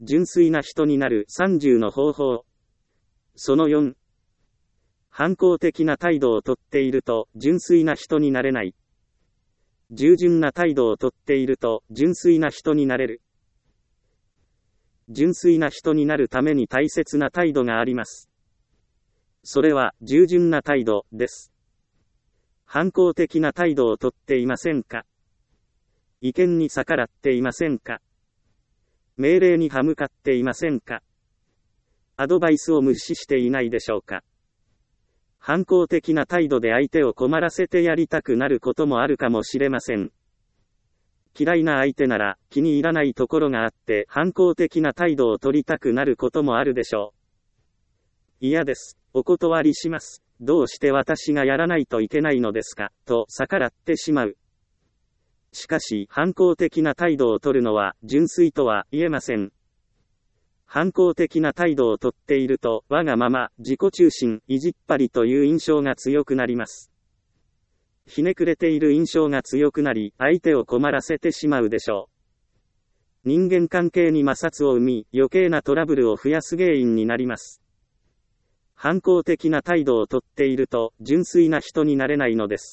純粋な人になる30の方法。その4。反抗的な態度をとっていると純粋な人になれない。従順な態度をとっていると純粋な人になれる。純粋な人になるために大切な態度があります。それは従順な態度です。反抗的な態度をとっていませんか？意見に逆らっていませんか？命令に歯向かっていませんか？アドバイスを無視していないでしょうか？反抗的な態度で相手を困らせてやりたくなることもあるかもしれません。嫌いな相手なら気に入らないところがあって反抗的な態度を取りたくなることもあるでしょう。嫌です。お断りします。どうして私がやらないといけないのですか、と逆らってしまう。しかし反抗的な態度を取るのは純粋とは言えません。反抗的な態度をとっているとわがまま、自己中心、意地っ張りという印象が強くなります。ひねくれている印象が強くなり、相手を困らせてしまうでしょう。人間関係に摩擦を生み、余計なトラブルを増やす原因になります。反抗的な態度をとっていると、純粋な人になれないのです。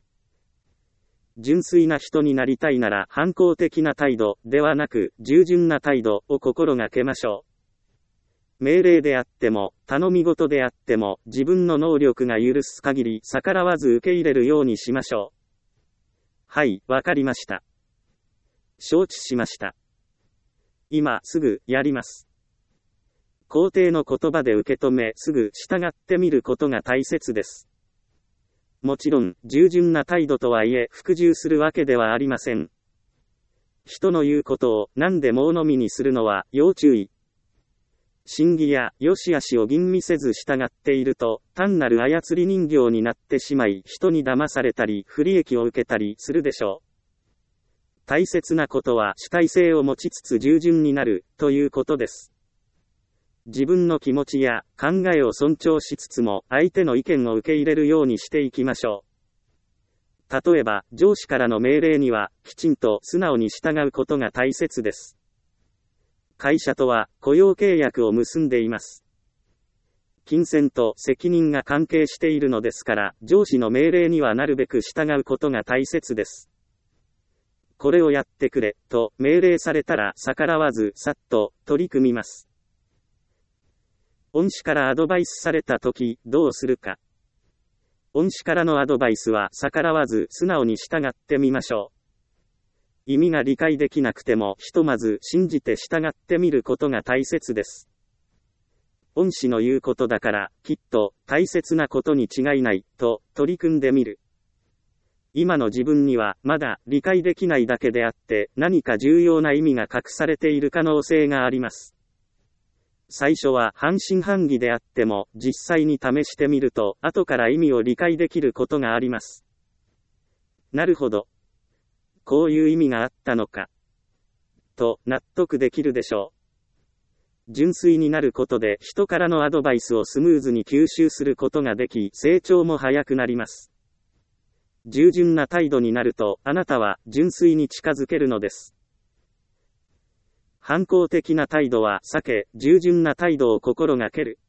純粋な人になりたいなら、反抗的な態度ではなく、従順な態度を心がけましょう。命令であっても、頼み事であっても、自分の能力が許す限り逆らわず受け入れるようにしましょう。はい、わかりました。承知しました。今すぐやります。肯定の言葉で受け止め、すぐ従ってみることが大切です。もちろん、従順な態度とはいえ、服従するわけではありません。人の言うことを何でも鵜呑みにするのは要注意。真偽や良し悪しを吟味せず従っていると、単なる操り人形になってしまい、人に騙されたり、不利益を受けたりするでしょう。大切なことは主体性を持ちつつ従順になる、ということです。自分の気持ちや考えを尊重しつつも、相手の意見を受け入れるようにしていきましょう。例えば、上司からの命令には、きちんと素直に従うことが大切です。会社とは、雇用契約を結んでいます。金銭と責任が関係しているのですから、上司の命令にはなるべく従うことが大切です。これをやってくれ、と命令されたら逆らわず、さっと取り組みます。恩師からアドバイスされたとき、どうするか。恩師からのアドバイスは逆らわず素直に従ってみましょう。意味が理解できなくても、ひとまず信じて従ってみることが大切です。恩師の言うことだから、きっと大切なことに違いない、と取り組んでみる。今の自分にはまだ理解できないだけであって、何か重要な意味が隠されている可能性があります。最初は半信半疑であっても、実際に試してみると、後から意味を理解できることがあります。なるほど。こういう意味があったのか。と、納得できるでしょう。純粋になることで、人からのアドバイスをスムーズに吸収することができ、成長も早くなります。従順な態度になると、あなたは純粋に近づけるのです。反抗的な態度は避け、従順な態度を心がける。